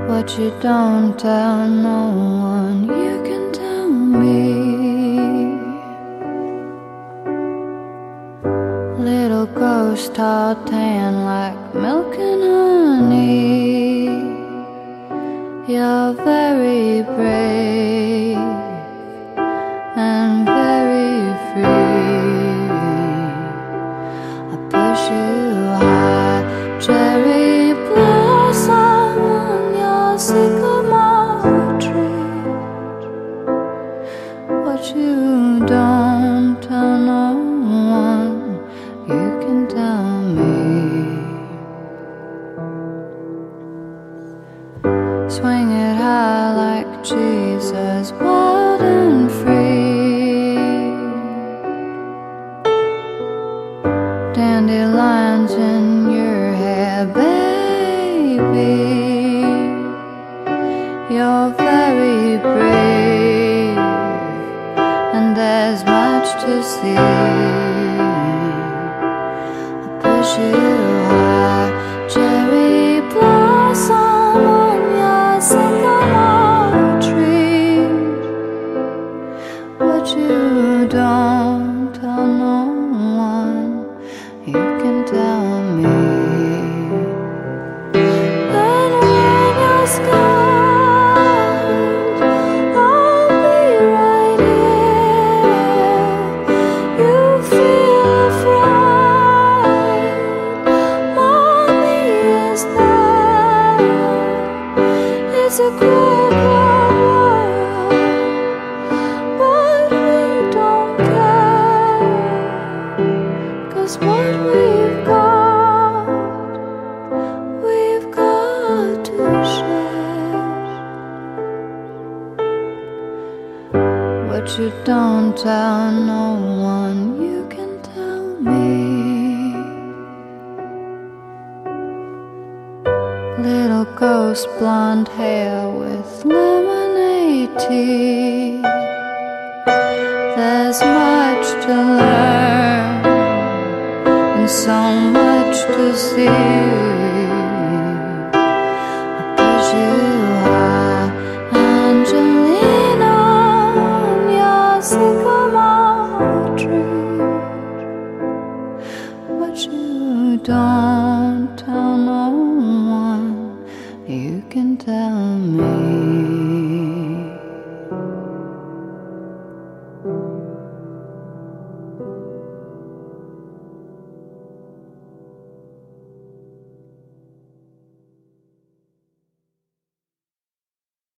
What you don't tell no one, you can tell me. Little ghost all tan like milk and honey. You're very brave and very free. I push you high, cherry blossom on your sycamore tree. What you don't tell no one, you can tell me. Swing it high like Jesus, wild and free. Dandelions in your hair, baby. You're very brave, and there's much to see. I push you high, cherry blossom on your sycamore tree. What you don't tell no one, you can tell me. And when you're scared, I'll be right here. You feel afraid, mommy is there. It's a cruel world, but we don't care. 'Cause what we've got to share. What you don't tell no one, you can tell me. Little ghost blonde hair with lemonade tea. There's much to learn and so much to see.